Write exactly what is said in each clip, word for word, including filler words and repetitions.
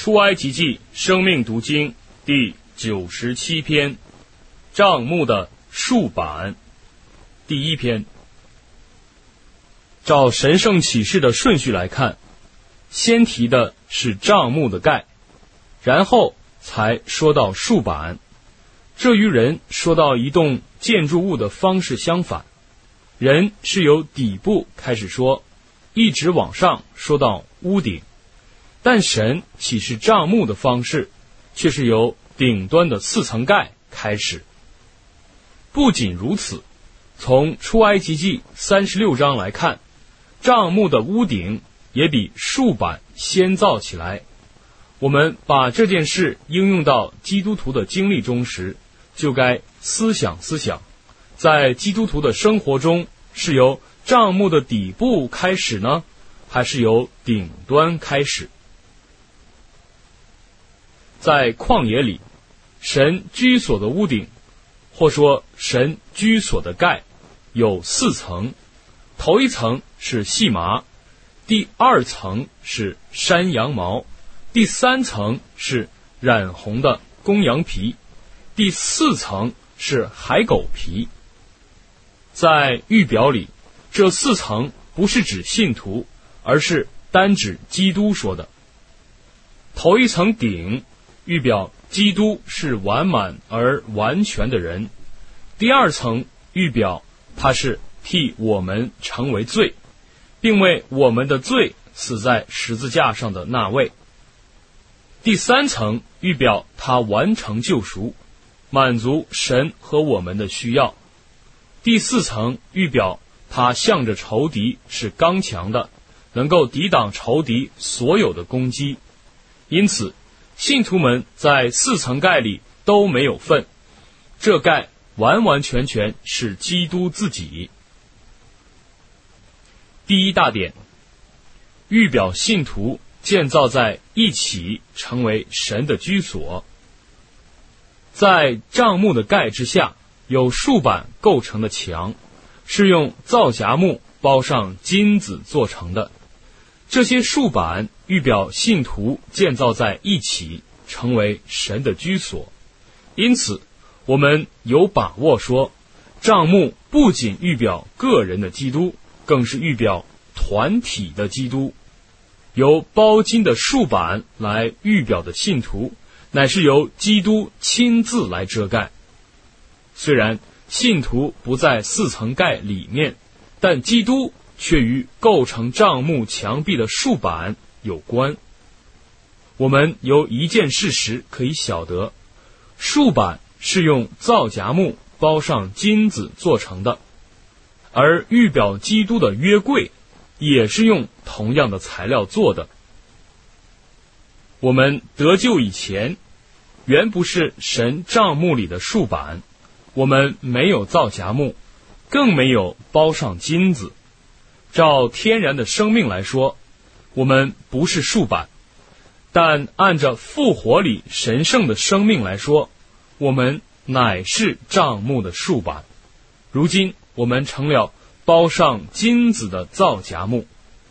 出埃及记生命读经第九十七篇，帐幕的竖板。第一篇，照神圣启示的顺序来看，先提的是帐幕的盖，然后才说到竖板。这与人说到移动建筑物的方式相反，人是由底部开始说，一直往上说到屋顶，但神启示帐幕的方式却是由顶端的四层盖开始。不仅如此，从出埃及记三十六章来看，帐幕的屋顶也比竖板先造起来。我们把这件事应用到基督徒的经历中时，就该思想思想，在基督徒的生活中，是由帐幕的底部开始呢，还是由顶端开始？在旷野里，神居所的屋顶，或说神居所的盖，有四层。头一层是细麻，第二层是山羊毛，第三层是染红的公羊皮，第四层是海狗皮。在预表里，这四层不是指信徒，而是单指基督说的。头一层顶预表基督是完满而完全的人，第二层预表他是替我们成为罪，并为我们的罪死在十字架上的那位。第三层预表他完成救赎，满足神和我们的需要。第四层预表他向着仇敌是刚强的，能够抵挡仇敌所有的攻击。因此信徒们在四层盖里都没有份，这盖完完全全是基督自己。第一大点，预表信徒建造在一起，成为神的居所。在帐幕的盖之下，有竖板构成的墙，是用皂荚木包上金子做成的。这些竖板预表信徒建造在一起，成为神的居所。因此我们有把握说，帐幕不仅预表个人的基督，更是预表团体的基督。由包金的竖板来预表的信徒，乃是由基督亲自来遮盖。虽然信徒不在四层盖里面，但基督却与构成帐幕墙壁的竖板有关。我们由一件事实可以晓得，竖板是用皂荚木包上金子做成的，而预表基督的约柜也是用同样的材料做的。我们得救以前，原不是神帐幕里的竖板，我们没有皂荚木，更没有包上金子。照天然的生命来说，我们不是竖板，但按照复活里神圣的生命来说，我们乃是帐幕的竖板。如今我们成了包上金子的皂荚木。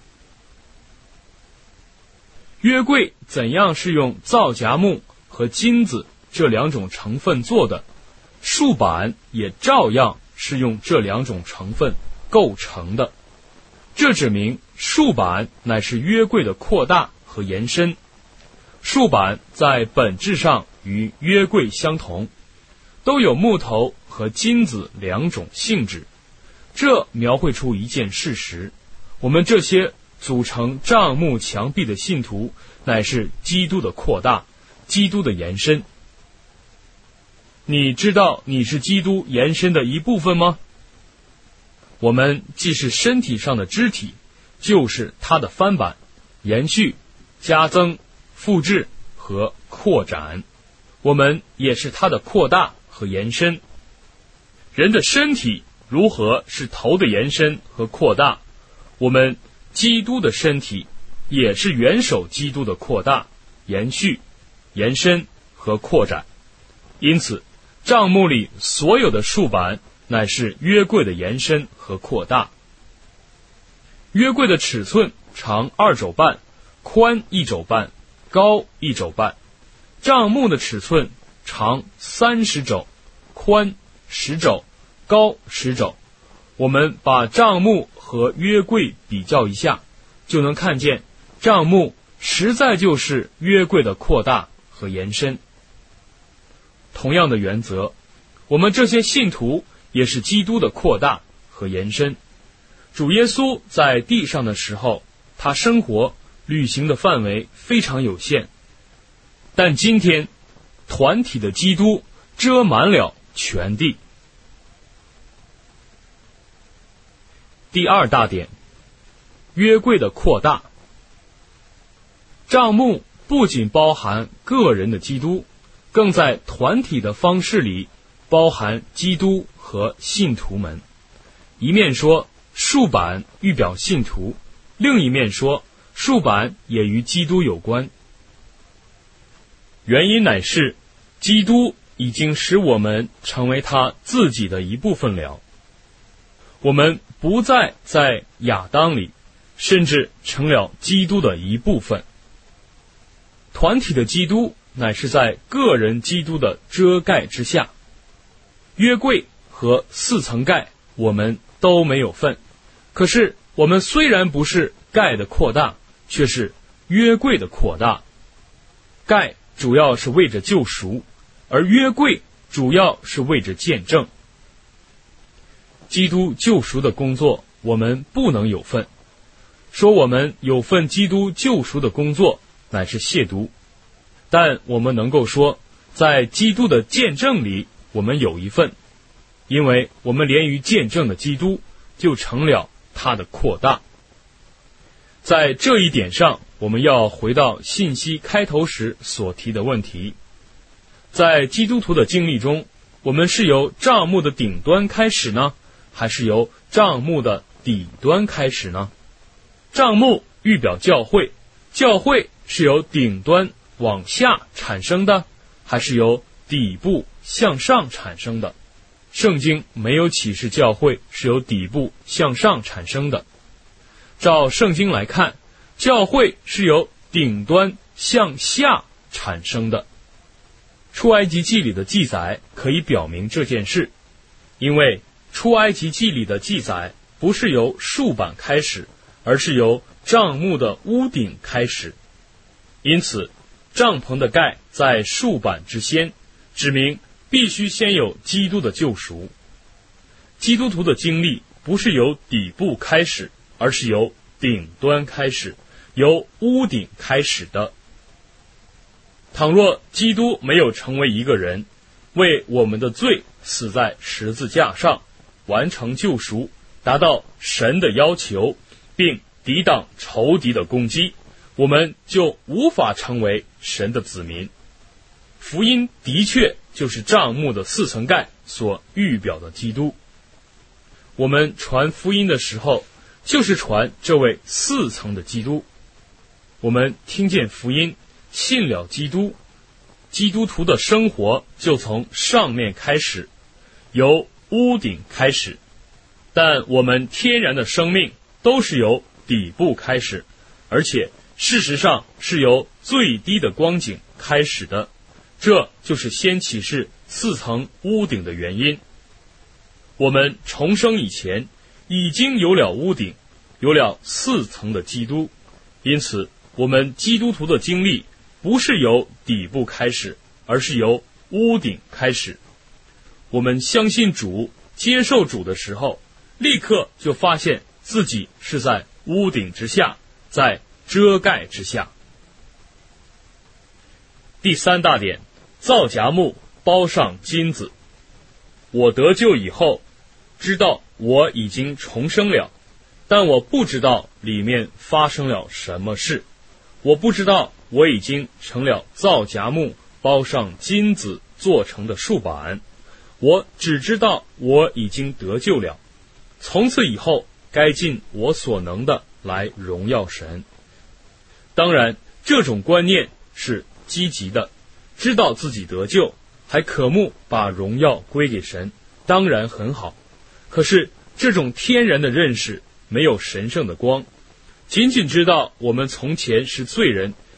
约柜怎样是用皂荚木和金子这两种成分做的，竖板也照样是用这两种成分构成的。这指明竖板乃是约柜的扩大和延伸。竖板在本质上与约柜相同，都有木头和金子两种性质。这描绘出一件事实，我们这些组成帐幕墙壁的信徒，乃是基督的扩大，基督的延伸。你知道你是基督延伸的一部分吗？我们既是身体上的肢体，就是它的翻版、延续、加增、复制和扩展。我们也是它的扩大和延伸。人的身体如何是头的延伸和扩大，我们基督的身体也是元首基督的扩大、延续、延伸和扩展。因此帐幕里所有的竖板乃是约柜的延伸和扩大。约柜的尺寸长二肘半，宽一肘半， 高一肘半。帐幕的尺寸长三十肘，宽十肘，高十肘。我们把帐幕和约柜比较一下，就能看见帐幕实在就是约柜的扩大和延伸。同样的原则，我们这些信徒也是基督的扩大和延伸。主耶稣在地上的时候，他生活旅行的范围非常有限，但今天团体的基督遮满了全地。第二大点，约柜的扩大。帐幕不仅包含个人的基督，更在团体的方式里包含基督和信徒们。一面说竖板预表信徒，另一面说竖板也与基督有关。原因乃是基督已经使我们成为他自己的一部分了，我们不再在亚当里，甚至成了基督的一部分。团体的基督乃是在个人基督的遮盖之下。约柜和四层盖我们都没有份，可是我们虽然不是盖的扩大，却是约柜的扩大。盖主要是为着救赎，而约柜主要是为着见证。基督救赎的工作我们不能有份，说我们有份基督救赎的工作乃是亵渎，但我们能够说在基督的见证里我们有一份，因为我们连于见证的基督就成了他的扩大。在这一点上，我们要回到信息开头时所提的问题。在基督徒的经历中，我们是由帐幕的顶端开始呢，还是由帐幕的底端开始呢？帐幕预表教会，教会是由顶端往下产生的，还是由底部向上产生的？圣经没有启示教会是由底部向上产生的。照圣经来看，教会是由顶端向下产生的。出埃及记里的记载可以表明这件事，因为出埃及记里的记载不是由竖板开始，而是由帐幕的屋顶开始。因此帐篷的盖在竖板之先，指明必须先有基督的救赎。基督徒的经历不是由底部开始，而是由顶端开始，由屋顶开始的。倘若基督没有成为一个人，为我们的罪死在十字架上，完成救赎，达到神的要求，并抵挡仇敌的攻击，我们就无法成为神的子民。福音的确就是帐幕的四层盖所预表的基督。我们传福音的时候，就是传这位四层的基督。我们听见福音，信了基督，基督徒的生活就从上面开始，由屋顶开始。但我们天然的生命都是由底部开始，而且事实上是由最低的光景开始的。这就是先启示四层屋顶的原因。我们重生以前已经有了屋顶，有了四层的基督，因此我们基督徒的经历不是由底部开始，而是由屋顶开始。我们相信主，接受主的时候，立刻就发现自己是在屋顶之下，在遮盖之下。第三大点，皂荚木包上金子。我得救以后，知道我已经重生了，但我不知道里面发生了什么事。我不知道我已经成了皂荚木包上金子做成的树板，我只知道我已经得救了。从此以后，该尽我所能的来荣耀神。当然，这种观念是积极的，知道自己得救，还渴慕把荣耀归给神，当然很好。可是这种天然的认识没有神圣的光，仅仅知道我们从前是罪人，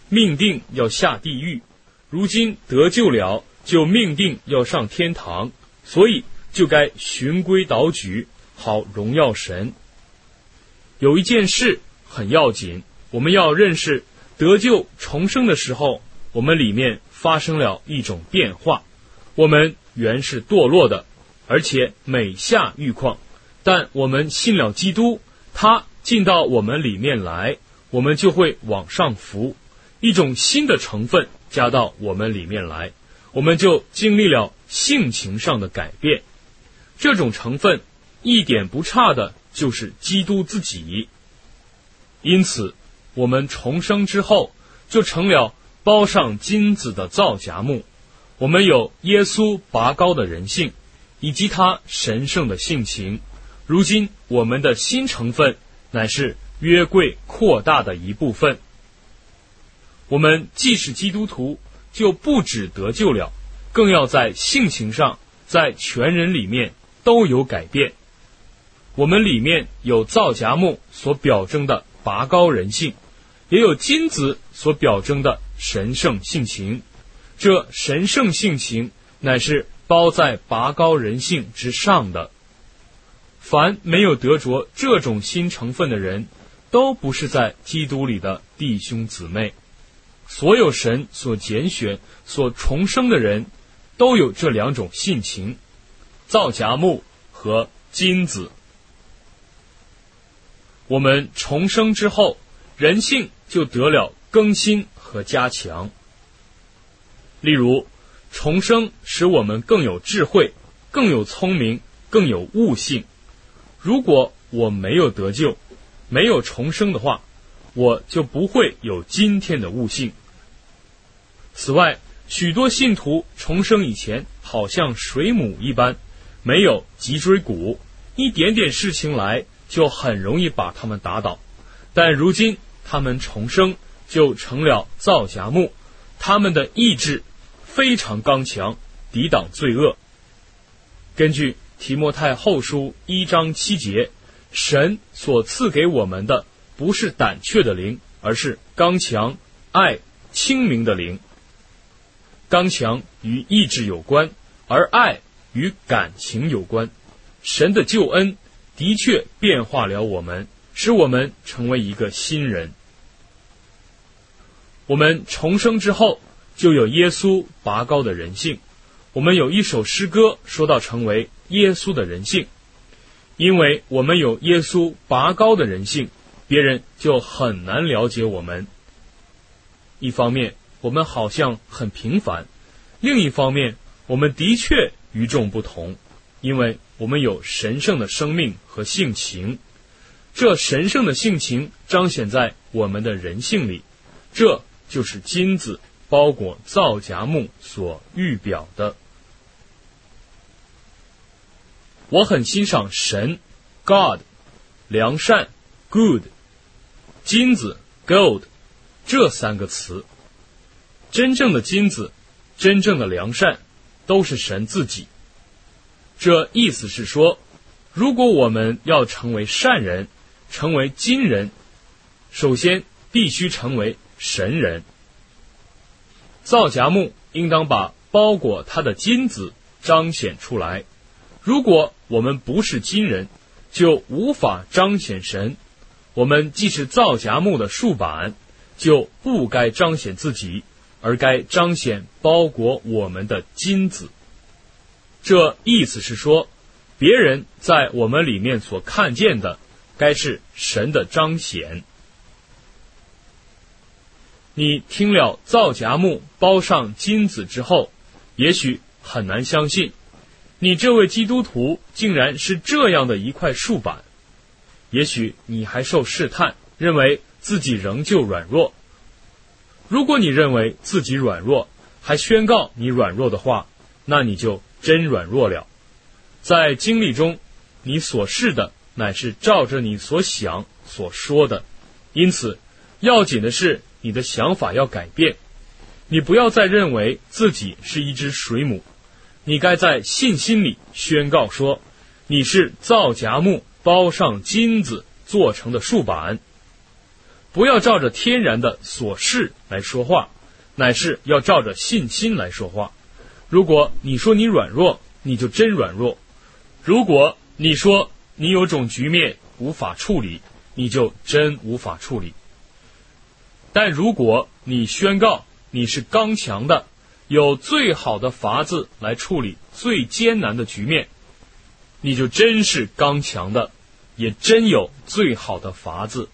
命定要下地狱，如今得救了，就命定要上天堂，所以就该循规蹈矩，好荣耀神。有一件事很要紧，我们要认识得救重生的时候，我们里面发生了一种变化。我们原是堕落的，而且每下愈况，但我们信了基督，他进到我们里面来，我们就会往上浮，一种新的成分加到我们里面来，我们就经历了性情上的改变。这种成分一点不差的就是基督自己。因此我们重生之后就成了包上金子的皂荚木，我们有耶稣拔高的人性以及他神圣的性情。如今我们的新成分乃是约柜扩大的一部分。我们既是基督徒，就不只得救了，更要在性情上，在全人里面都有改变。我们里面有皂荚木所表征的拔高人性，也有金子所表征的神圣性情。这神圣性情乃是包在拔高人性之上的。凡没有得着这种新成分的人，都不是在基督里的弟兄姊妹。所有神所拣选、所重生的人，都有这两种性情：皂荚木和金子。我们重生之后，人性就得了更新和加强。例如，重生使我们更有智慧，更有聪明，更有悟性。如果我没有得救，没有重生的话，我就不会有今天的悟性。此外，许多信徒重生以前好像水母一般，没有脊椎骨，一点点事情来就很容易把他们打倒。但如今他们重生，就成了皂荚木，他们的意志非常刚强，抵挡罪恶。根据提摩太后书一章七节，神所赐给我们的不是胆怯的灵，而是刚强、爱、清明的灵。刚强与意志有关，而爱与感情有关。神的救恩的确变化了我们，使我们成为一个新人。我们重生之后，就有耶稣拔高的人性。我们有一首诗歌说到成为耶稣的人性。因为我们有耶稣拔高的人性，别人就很难了解我们。一方面，我们好像很平凡；另一方面，我们的确与众不同，因为我们有神圣的生命和性情。这神圣的性情彰显在我们的人性里，这就是金子包裹皂荚木所预表的。我很欣赏神 God 良善 Good 金子 Gold 这三个词。真正的金子，真正的良善，都是神自己。这意思是说，如果我们要成为善人，成为金人，首先必须成为神人。皂荚木应当把包裹它的金子彰显出来。如果我们不是金人，就无法彰显神。我们既是皂荚木的树板，就不该彰显自己，而该彰显包裹我们的金子。这意思是说，别人在我们里面所看见的，该是神的彰显。你听了皂荚木包上金子之后，也许很难相信，你这位基督徒竟然是这样的一块树板。也许你还受试探，认为自己仍旧软弱。如果你认为自己软弱，还宣告你软弱的话，那你就真软弱了。在经历中，你所示的乃是照着你所想所说的，因此要紧的是你的想法要改变。你不要再认为自己是一只水母，你该在信心里宣告说，你是皂荚木包上金子做成的树板。 不要照着天然的所事来说话，乃是要照着信心来说话。如果你说你软弱，你就真软弱；如果你说你有种局面无法处理，你就真无法处理。但如果你宣告你是刚强的，有最好的法子来处理最艰难的局面，你就真是刚强的，也真有最好的法子。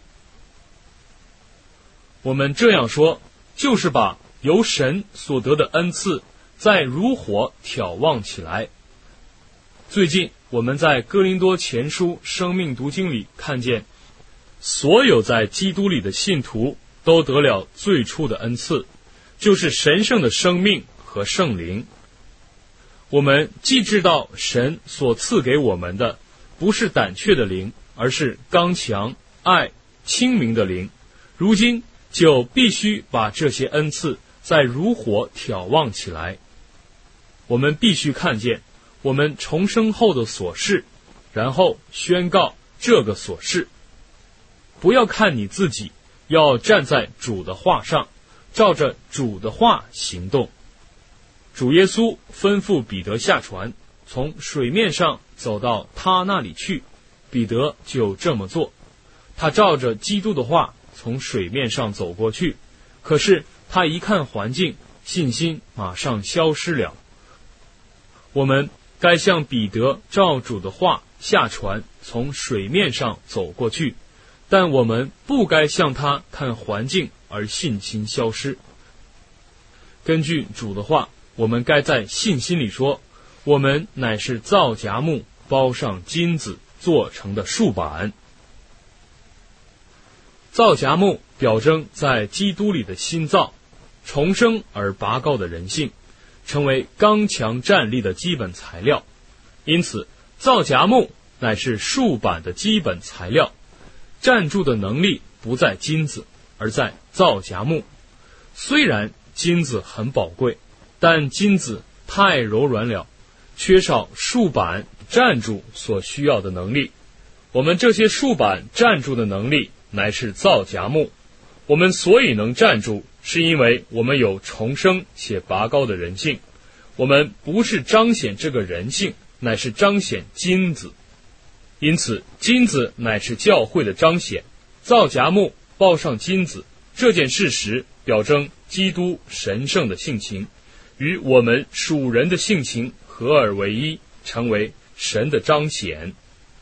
我们这样说，就是把由神所得的恩赐再如火挑旺起来。最近我们在哥林多前书生命读经里看见，所有在基督里的信徒都得了最初的恩赐，就是神圣的生命和圣灵。我们既知道神所赐给我们的不是胆怯的灵，而是刚强、爱、清明的灵，如今就必须把这些恩赐再如火挑旺起来。我们必须看见我们重生后的所事，然后宣告这个所事。不要看你自己，要站在主的话上，照着主的话行动。主耶稣吩咐彼得下船，从水面上走到他那里去，彼得就这么做。他照着基督的话从水面上走过去，可是他一看环境，信心马上消失了。我们该像彼得照主的话下船，从水面上走过去，但我们不该像他看环境而信心消失。根据主的话，我们该在信心里说，我们乃是造荚木包上金子做成的树板。造荚木表征在基督里的新造，重生而拔高的人性，成为刚强站立的基本材料。因此造荚木乃是树板的基本材料，站住的能力不在金子，而在造荚木。虽然金子很宝贵，但金子太柔软了，缺少树板站住所需要的能力。我们这些树板站住的能力乃是造荚木。我们所以能站住，是因为我们有重生且拔高的人性。我们不是彰显这个人性，乃是彰显金子。因此金子乃是教会的彰显。造荚木包上金子这件事实，表征基督神圣的性情与我们属人的性情合而为一，成为神的彰显。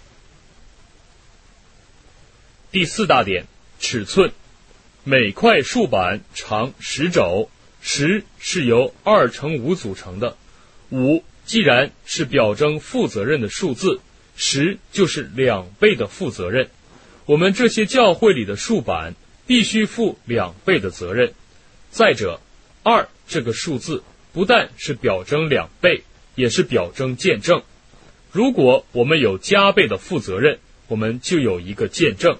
第四大点，尺寸。每块树板长十肘，十是由二乘五组成的。五既然是表征负责任的数字，十就是两倍的负责任。我们这些教会里的树板必须负两倍的责任。再者，二这个数字不但是表征两倍，也是表征见证。如果我们有加倍的负责任，我们就有一个见证。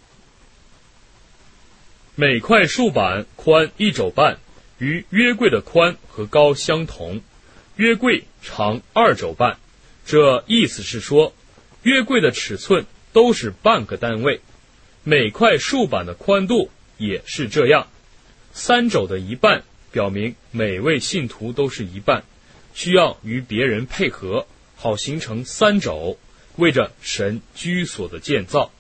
每块树板宽一肘半，与约柜的宽和高相同。约柜长二肘半，这意思是说，约柜的尺寸都是半个单位，每块树板的宽度也是这样。三肘的一半表明每位信徒都是一半，需要与别人配合，好形成三肘，为着神居所的建造。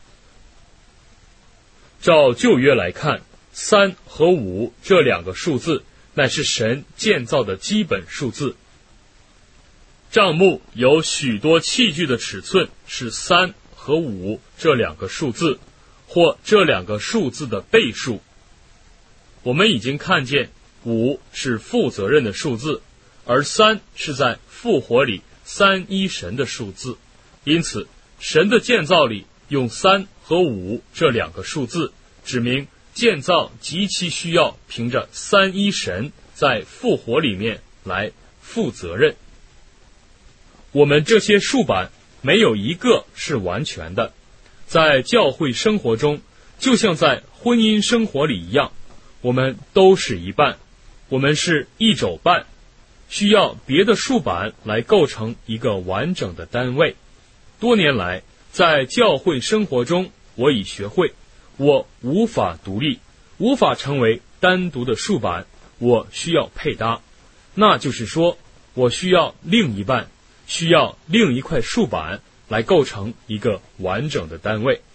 照旧约来看，三和五这两个数字乃是神建造的基本数字。帐幕有许多器具的尺寸是三和五这两个数字，或这两个数字的倍数。我们已经看见五是负责任的数字，而三是在复活里三一神的数字。因此神的建造里用三和五这两个数字，指明建造极其需要凭着三一神在复活里面来负责任。我们这些树板没有一个是完全的，在教会生活中，就像在婚姻生活里一样，我们都是一半，我们是一肘半，需要别的树板来构成一个完整的单位。多年来，在教会生活中，我已学会， 我无法独立，无法成为单独的竖板，我需要配搭。那就是说，我需要另一半，需要另一块竖板来构成一个完整的单位。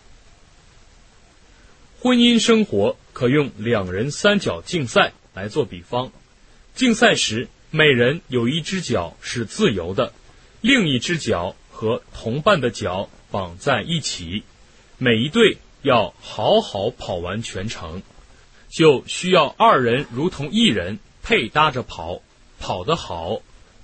婚姻生活可用两人三角竞赛来做比方。竞赛时，每人有一只脚是自由的，另一只脚和同伴的脚绑在一起，每一队要好好跑完全程，就需要二人如同一人配搭着跑，跑得好。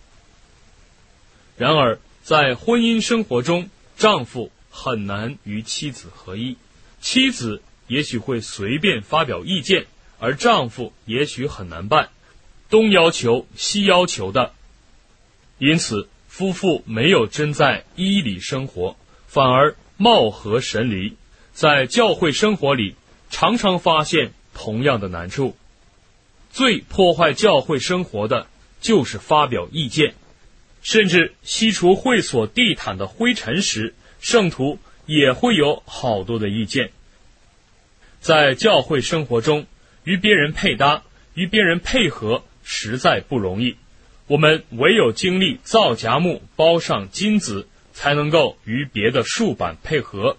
然而在婚姻生活中，丈夫很难与妻子合一，妻子也许会随便发表意见，而丈夫也许很难办，东要求西要求的。因此夫妇没有真在一里生活，反而貌合神离。在教会生活里，常常发现同样的难处。最破坏教会生活的就是发表意见，甚至吸除会所地毯的灰尘时，圣徒也会有好多的意见。在教会生活中，与别人配搭，与别人配合实在不容易。我们唯有经历造荚木包上金子，才能够与别的竖板配合。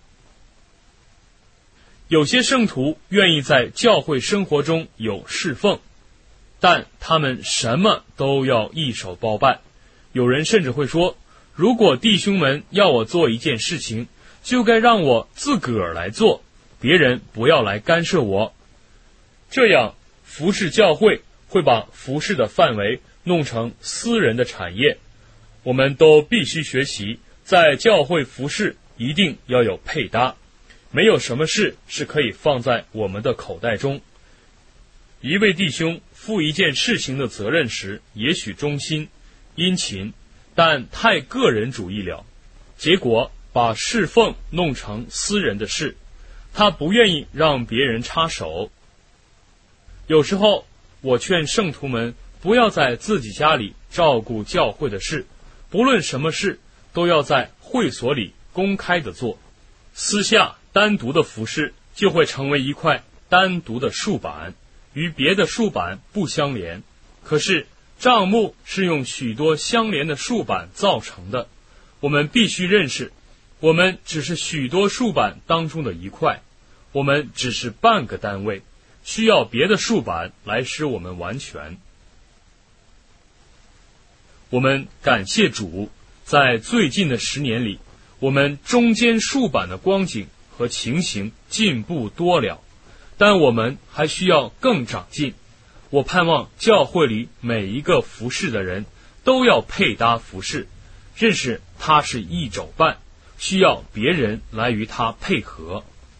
有些圣徒愿意在教会生活中有侍奉，但他们什么都要一手包办。有人甚至会说，如果弟兄们要我做一件事情，就该让我自个儿来做，别人不要来干涉我。这样服侍教会会把服侍的范围弄成私人的产业。我们都必须学习，在教会服侍一定要有配搭，没有什么事是可以放在我们的口袋中。一位弟兄负一件事情的责任时，也许忠心殷勤，但太个人主义了，结果把侍奉弄成私人的事，他不愿意让别人插手。有时候我劝圣徒们不要在自己家里照顾教会的事，不论什么事都要在会所里公开的做，私下单独的服侍就会成为一块单独的竖板，与别的竖板不相连。可是帐幕是用许多相连的竖板造成的，我们必须认识，我们只是许多竖板当中的一块，我们只是半个单位，需要别的竖板来使我们完全。我们感谢主，在最近的十年里，我们中间竖板的光景和情形进步多了，但我们还需要更长进。我盼望教会里每一个服侍的人都要配搭服侍，认识他是一肘半，需要别人来与他配合。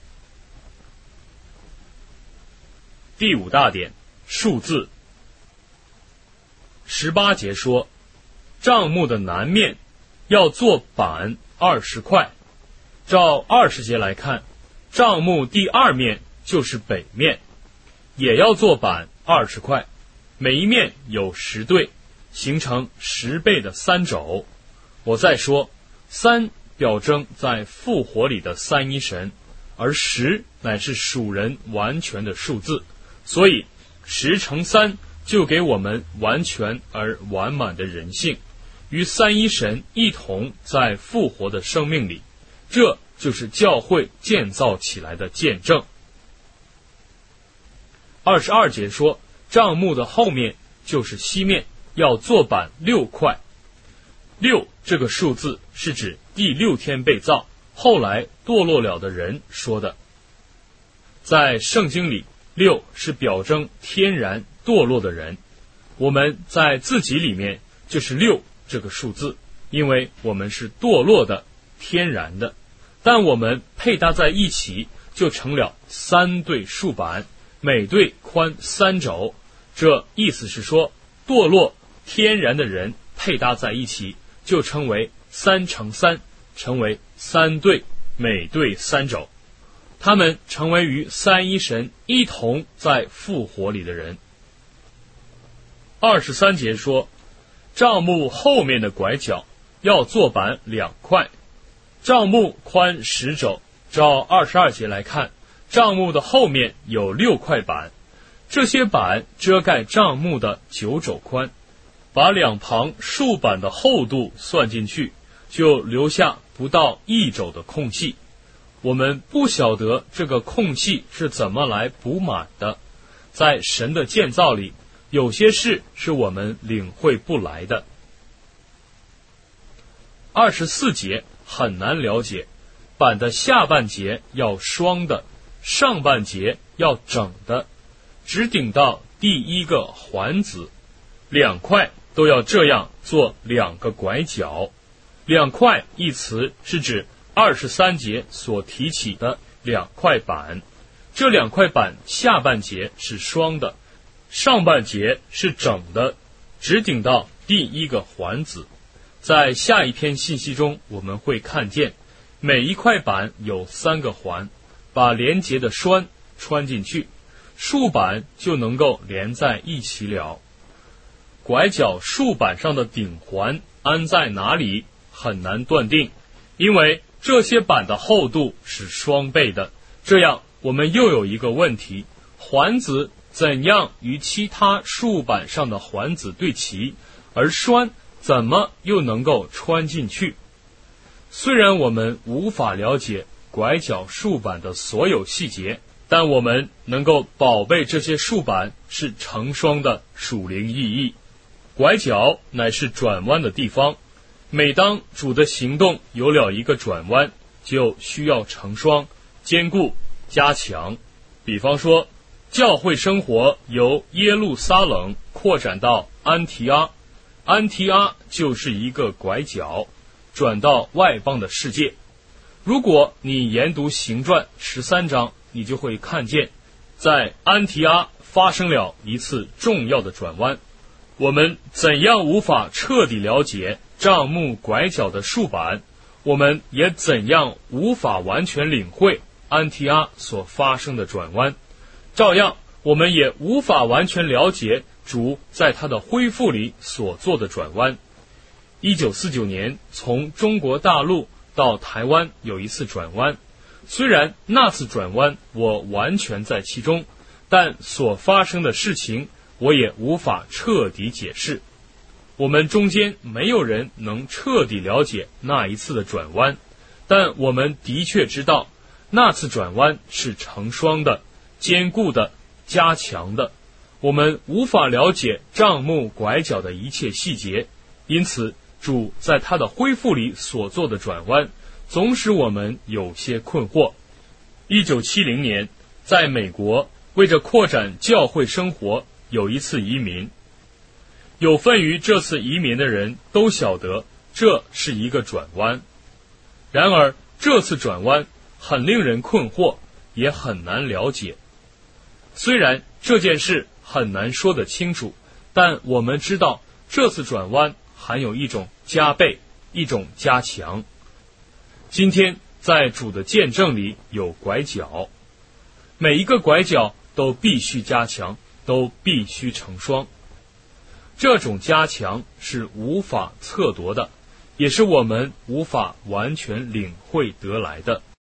第五大点，数字。十八节说，帐幕的南面要做板二十块。照二十节来看，帐幕第二面就是北面，也要做板二十块，每一面有十对，形成十倍的三肘。我再说，三表征在复活里的三一神，而十乃是属人完全的数字，所以十乘三就给我们完全而完满的人性，与三一神一同在复活的生命里，这就是教会建造起来的见证。二十二节说，帐幕的后面就是西面，要做板六块。六这个数字是指第六天被造，后来堕落了的人说的。在圣经里，六是表征天然堕落的人，我们在自己里面就是六这个数字，因为我们是堕落的，天然的，但我们配搭在一起就成了三对竖板，每对宽三肘。这意思是说，堕落天然的人配搭在一起就成为三乘三，成为三对，每对三肘，他们成为与三一神一同在复活里的人。二十三节说，帐幕后面的拐角要做板两块，帐幕宽十肘。照二十二节来看， 帐幕的后面有六块板，这些板遮盖帐幕的九肘宽，把两旁竖板的厚度算进去，就留下不到一肘的空隙。我们不晓得这个空隙是怎么来补满的，在神的建造里，有些事是我们领会不来的。二十四节很难了解，板的下半节要双的，上半节要整的，直顶到第一个环子，两块都要这样做两个拐角。两块一词是指二十三节所提起的两块板，这两块板下半节是双的，上半节是整的，直顶到第一个环子。在下一篇信息中，我们会看见每一块板有三个环，把连结的栓穿进去，竖板就能够连在一起了。拐角竖板上的顶环安在哪里很难断定，因为这些板的厚度是双倍的。这样我们又有一个问题，环子怎样与其他竖板上的环子对齐，而栓怎么又能够穿进去？虽然我们无法了解拐角竖板的所有细节，但我们能够宝贝这些竖板是成双的属灵意义。拐角乃是转弯的地方，每当主的行动有了一个转弯，就需要成双，坚固，加强。比方说，教会生活由耶路撒冷扩展到安提阿，安提阿就是一个拐角，转到外邦的世界。如果你研读行传十三章，你就会看见，在安提阿发生了一次重要的转弯。我们怎样无法彻底了解帐幕拐角的竖板，我们也怎样无法完全领会安提阿所发生的转弯。照样，我们也无法完全了解主在他的恢复里所做的转弯。一九四九年，从中国大陆到台湾有一次转弯，虽然那次转弯我完全在其中，但所发生的事情我也无法彻底解释。我们中间没有人能彻底了解那一次的转弯，但我们的确知道那次转弯是成双的、坚固的、加强的。我们无法了解帐幕拐角的一切细节，因此主在他的恢复里所做的转弯总使我们有些困惑。一九七零年，在美国为着扩展教会生活有一次移民，有份于这次移民的人都晓得这是一个转弯。然而这次转弯很令人困惑，也很难了解。虽然这件事很难说得清楚，但我们知道这次转弯含有一种加倍，一种加强。今天在主的见证里有拐角，每一个拐角都必须加强，都必须成双。这种加强是无法测度的，也是我们无法完全领会得来的。